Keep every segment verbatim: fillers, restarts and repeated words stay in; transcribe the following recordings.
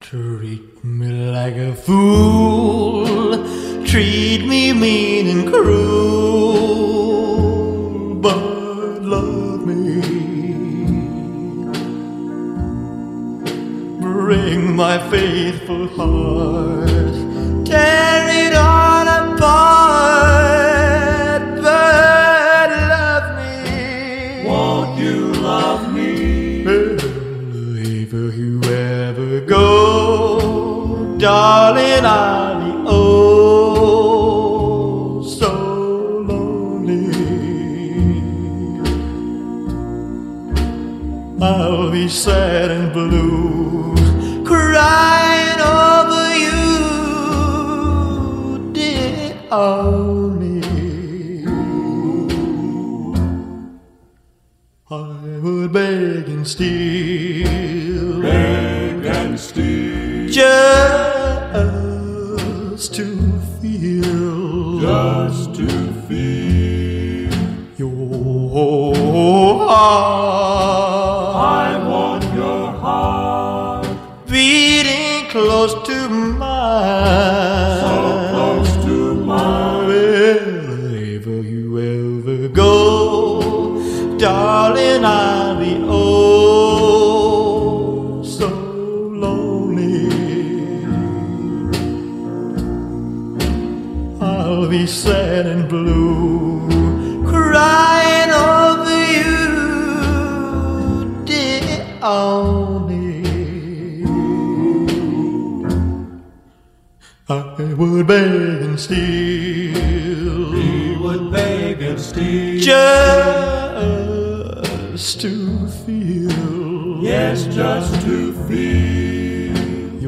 Treat me like a fool, treat me mean and cruel, but love me. Bring my faithful heart, tear it all apart, but love me. Won't you love me? If you ever go, darling, I'll be oh so lonely. I'll be sad and blue, crying over you, dear only. I would beg and steal, beg and steal, just to feel, just to feel your heart. I want your heart Beating close to mine, so close to mine. Wherever you ever go, darling, I'll be oh so lonely. I'll be sad and blue, crying over you, dear only. I would beg and steal, We would beg and steal, just to feel, yes, just to feel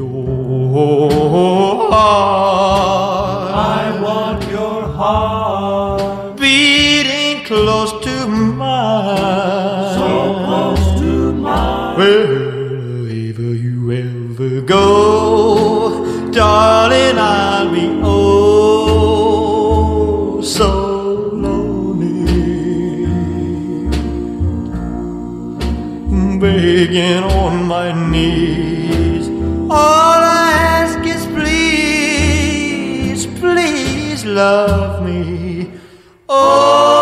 your heart. I want your heart Beating close to mine, so close to mine. Wherever you ever go, darling, I'll be oh so lonely, begging on my knees. All I ask is please, please love me. Oh.